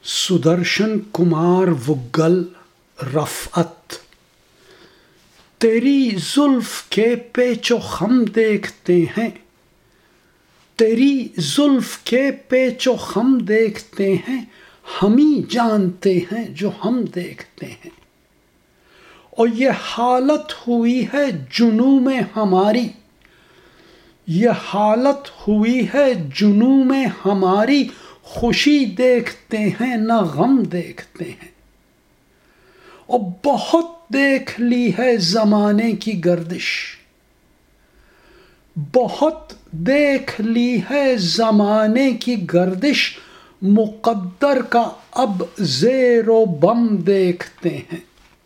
सुदर्शन कुमार वुग्गल रफ़अत, तेरी जुल्फ के पेचो खम देखते हैं, तेरी जुल्फ के पेचो खम देखते हैं, हम ही जानते हैं जो हम देखते हैं। और ये हालत हुई है जुनू में हमारी, ये हालत हुई है जुनू में हमारी, खुशी देखते हैं न गम देखते हैं। और बहुत देख ली है ज़माने की गर्दिश, बहुत देख ली है ज़माने की गर्दिश, मुक़द्दर का अब ज़ेरो बम देखते हैं।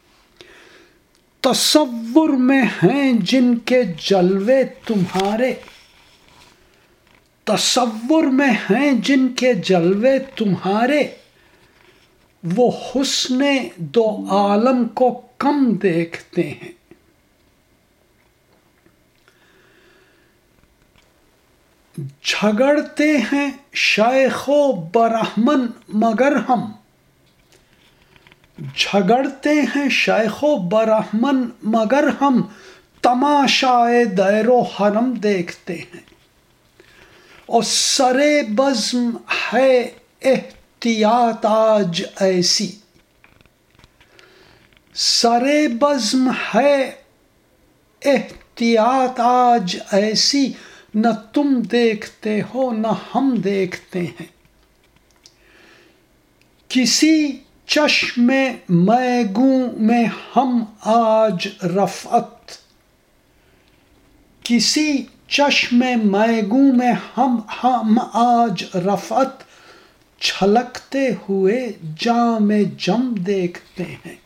तसव्वुर में हैं जिनके जलवे तुम्हारे, तसव्वुर में हैं जिनके जलवे तुम्हारे, वो हुस्ने दो आलम को कम देखते हैं। झगड़ते हैं शायखो बरहमन मगर हम, झगड़ते हैं शायखो बरहमन मगर हम, तमाशाए दैरो हरम देखते हैं। और सरे बज़्म है एहतियात आज ऐसी, सरे बज़्म है एहतियात आज ऐसी, न तुम देखते हो न हम देखते हैं। किसी चश्मे मैगूं में हम आज रफ़अत, किसी चश्मे मैगूं में हम आज रफ़अत, छलकते हुए जामे जम देखते हैं।